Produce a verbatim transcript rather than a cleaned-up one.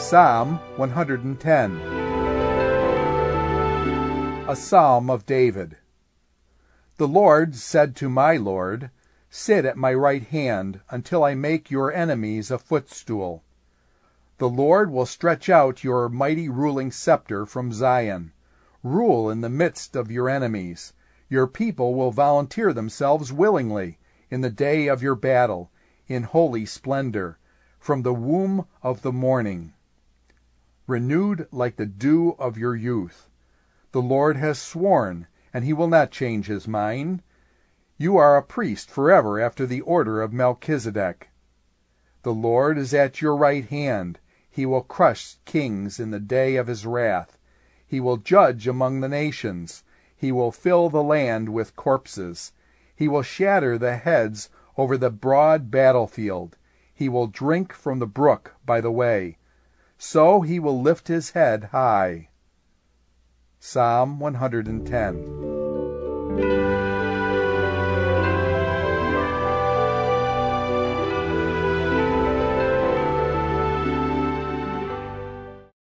Psalm one hundred ten. A Psalm of David. The Lord said to my Lord, "Sit at my right hand until I make your enemies a footstool." The Lord will stretch out your mighty ruling scepter from Zion. Rule in the midst of your enemies. Your people will volunteer themselves willingly in the day of your battle, in holy splendor, from the womb of the morning, renewed like the dew of your youth. The Lord has sworn, and he will not change his mind. You are a priest forever after the order of Melchizedek. The Lord is at your right hand. He will crush kings in the day of his wrath. He will judge among the nations. He will fill the land with corpses. He will shatter the heads over the broad battlefield. He will drink from the brook by the way. So he will lift his head high. Psalm one hundred ten.